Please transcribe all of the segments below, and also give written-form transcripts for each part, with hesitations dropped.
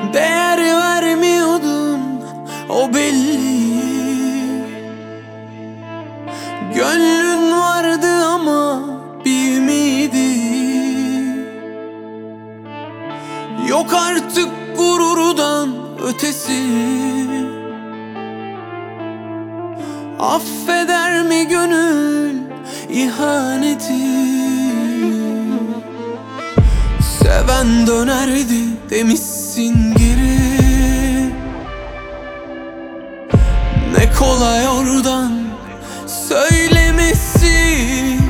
Değer vermiyordum, o belli. Gönlün vardı ama bir ümidi. Yok artık gururdan ötesi. Affeder mi gönül ihaneti? Seven dönerdi demişsin geri. Ne kolay oradan söylemesi.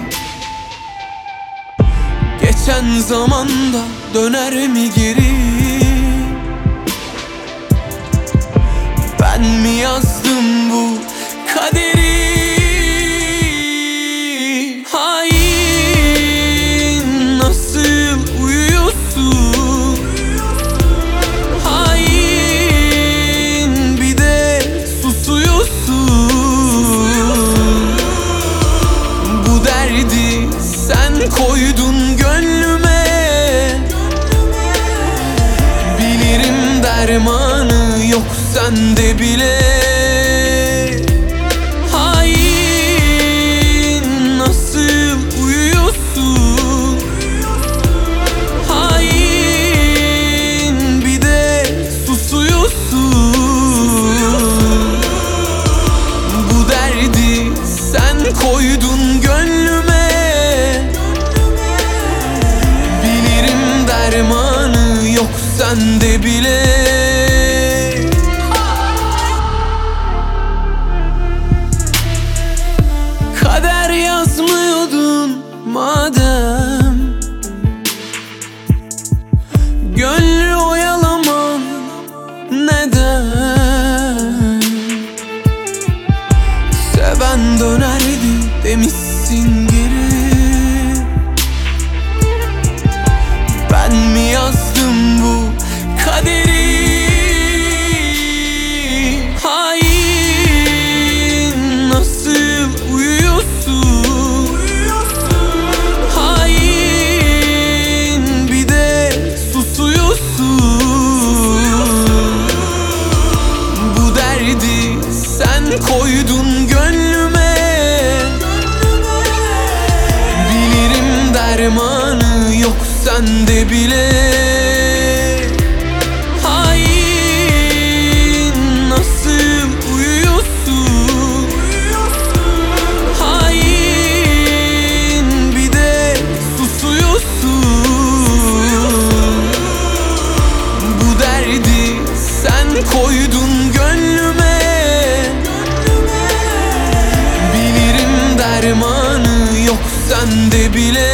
Geçen zamanda döner mi geri? Ben mi yazdım bu kaderi? Hain, nasıl uyuyorsun? Hain, bir de susuyorsun. Bu derdi sen koydun gönlüme. Bilirim dermanı yok sende bile. Hain, nasıl uyuyorsun? Hain, bir de susuyorsun. Bu derdi sen koydun gönlüme. Bilirim dermanı yok sende bile. Kader yazmıyordun madem, gönlü oyalaman neden? Seven dönerdi demişsin geri. Ben mi yazdım bu kaderi? Hain, nasıl uyuyorsun? Hain, bir de susuyorsun. Bu derdi sen koydun gönlüme. Bilirim dermanı yok sende bile. Hain, nasıl uyuyorsun? Hain, bir de susuyorsun. Bu derdi sen koydun gönlüme. Bilirim dermanı yok sende bile.